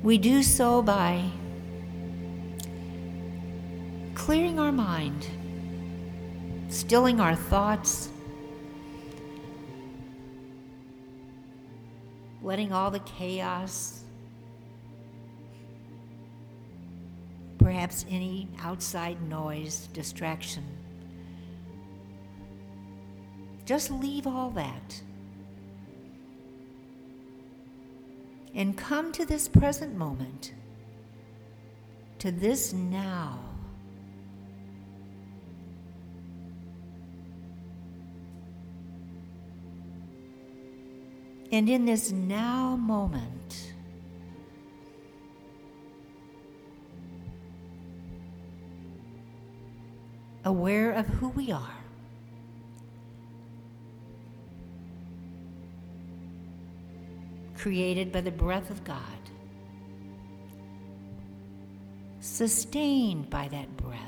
We do so by clearing our mind, stilling our thoughts, letting all the chaos, perhaps any outside noise, distraction, just leave all that and come to this present moment, to this now. And in this now moment, aware of who we are, created by the breath of God, sustained by that breath,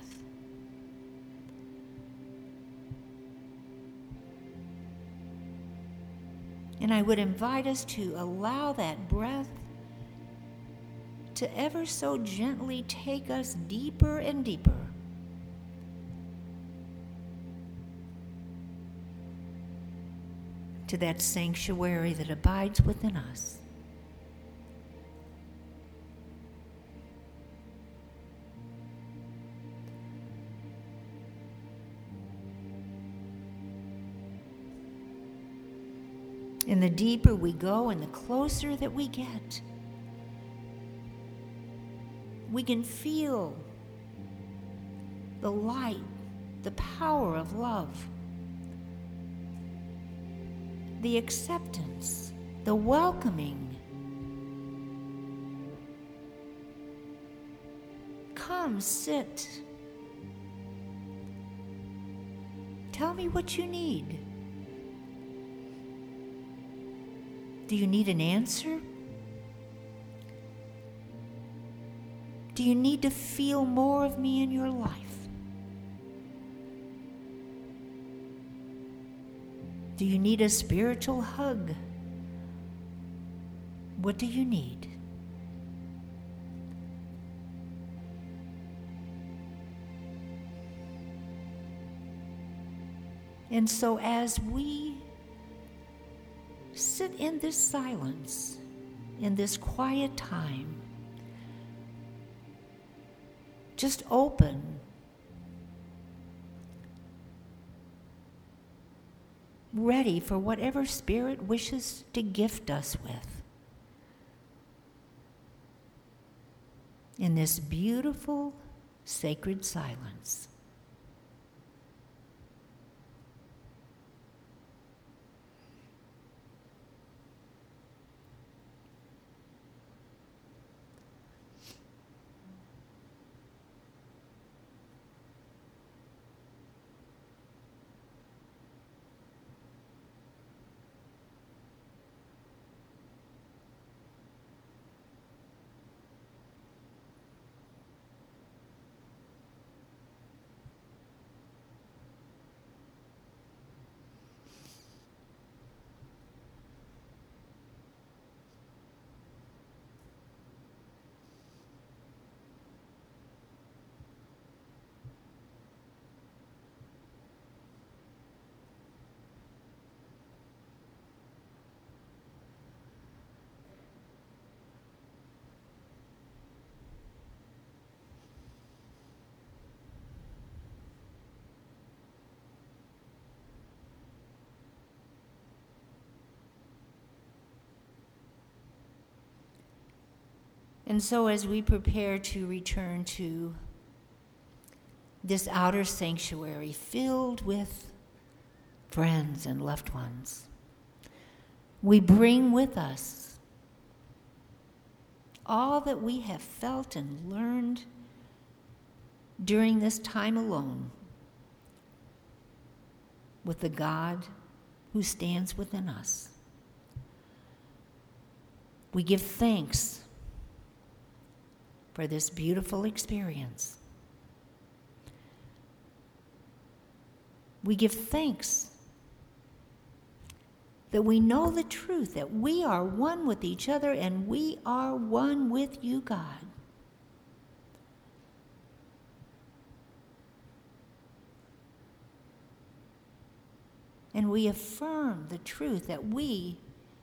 and I would invite us to allow that breath to ever so gently take us deeper and deeper to that sanctuary that abides within us. And the deeper we go and the closer that we get, we can feel the light, the power of love, the acceptance, the welcoming. Come, sit. Tell me what you need. Do you need an answer? Do you need to feel more of me in your life? Do you need a spiritual hug? What do you need? And so as we sit in this silence, in this quiet time, just open, ready for whatever Spirit wishes to gift us with in this beautiful, sacred silence. And so as we prepare to return to this outer sanctuary filled with friends and loved ones, we bring with us all that we have felt and learned during this time alone with the God who stands within us. We give thanks for this beautiful experience. We give thanks that we know the truth, that we are one with each other and we are one with you, God. And we affirm the truth that we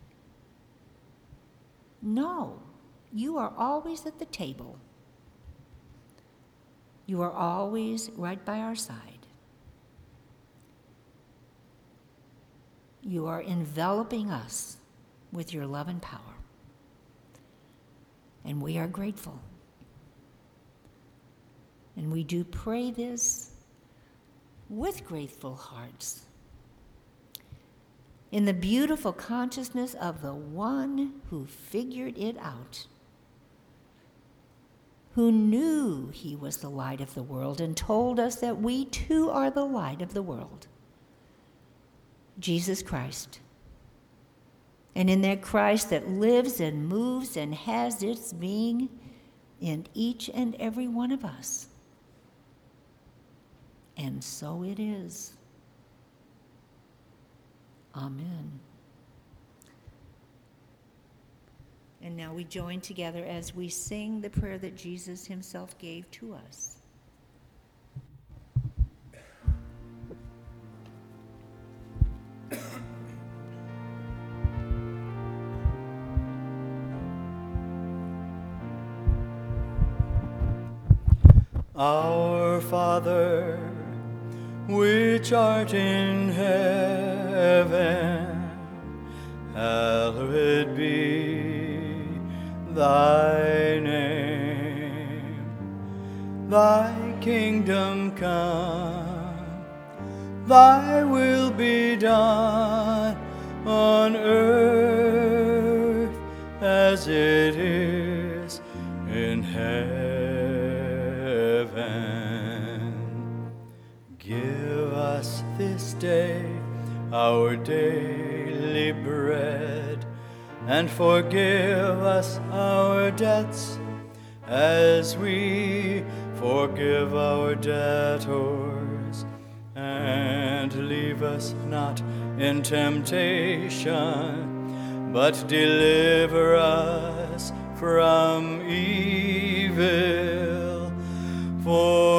know you are always at the table. You are always right by our side. You are enveloping us with your love and power. And we are grateful. And we do pray this with grateful hearts, in the beautiful consciousness of the one who figured it out, who knew he was the light of the world and told us that we too are the light of the world, Jesus Christ. And in that Christ that lives and moves and has its being in each and every one of us. And so it is. Amen. And now we join together as we sing the prayer that Jesus himself gave to us. Our Father, which art in heaven, hallowed be thy name. Thy kingdom come, thy will be done on earth as it is in heaven. Give us this day our daily bread, and forgive us our debts as we forgive our debtors. And leave us not in temptation, but deliver us from evil. For